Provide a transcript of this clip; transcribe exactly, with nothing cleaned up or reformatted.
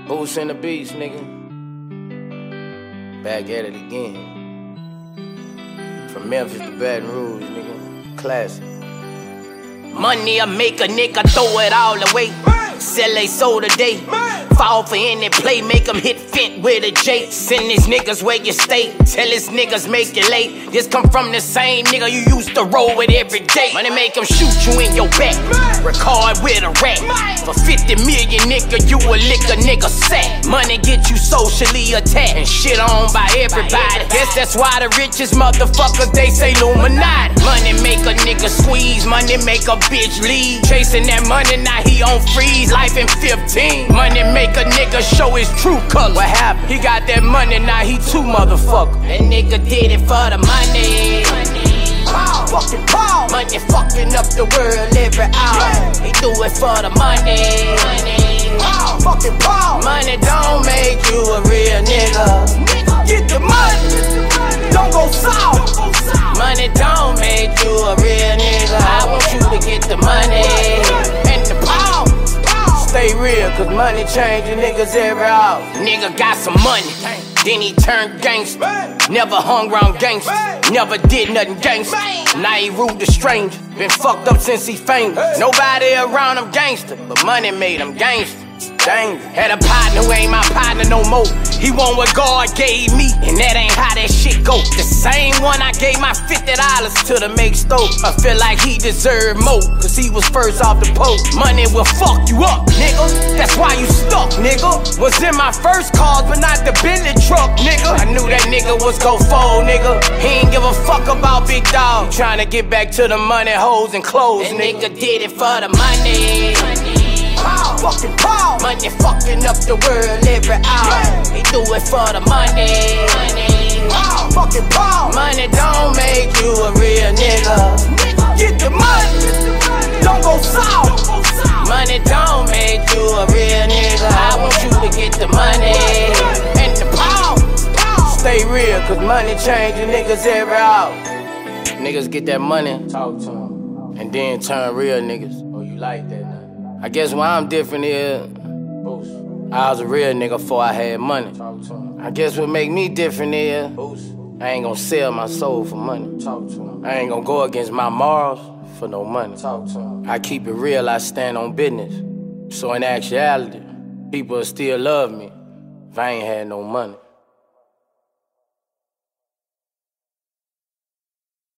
Boots in the beats, nigga. Back at it again. From Memphis to Baton Rouge, nigga. Classic. Money, I make a nigga throw it all away. Sell they soul today. Fall for any play, make them hit fit with a J. Send these niggas where you stay. Tell these niggas make you late. This come from the same nigga you used to roll with every day. Money make them shoot you in your back. Record with a rat. For fifty million, nigga, you a lick a nigga sack. Money get you socially attacked and shit on by everybody. Guess that's why the richest motherfuckers, they say Illuminati. Money make a nigga squeeze, money make a bitch leave. Chasing that money, now he on freeze. Life in fifteen. Money make a nigga show his true color. What happened? He got that money, now he too motherfucker. That nigga did it for the money. Pow, fucking pow. Money fucking up the world every hour. He do it for the money. Pow, fucking pow. Money don't make you a real nigga. Get the money, don't go south. Money don't make you a real nigga. I want you to get the money and the power. Stay real, cause money changing niggas every hour. Nigga got some money, then he turned gangster. Never hung round gangsters, never did nothing gangster. Now he rude to strangers, been fucked up since he famous. Nobody around him gangster, but money made him gangster. Dang. Had a partner who ain't my partner no more. He want what God gave me, and that ain't how that shit go. The same one I gave my fifty dollars to the make stove. I feel like he deserved more, cause he was first off the post. Money will fuck you up, nigga. That's why you stuck, nigga. Was in my first cars, but not the Bentley truck, nigga. I knew that nigga was gon' fold, nigga. He ain't give a fuck about big dog. Tryna get back to the money, hoes, and clothes, that nigga. nigga did it for the money. Pow, fucking pow. Money fucking up the world every hour. He do it for the money. Pow, fucking pow. Money don't make you a real nigga. Get the money, don't go south. Money don't make you a real nigga. I want you to get the money and the power. Stay real, cause money changing niggas every hour. Niggas get that money, talk to them, and then turn real niggas. Oh, you like that now? I guess why I'm different is Boost. I was a real nigga before I had money. Talk to him. I guess what make me different is Boost. I ain't gonna sell my soul for money. Talk to him. I ain't gonna go against my morals for no money. Talk to him. I keep it real, I stand on business. So in actuality, people will still love me if I ain't had no money.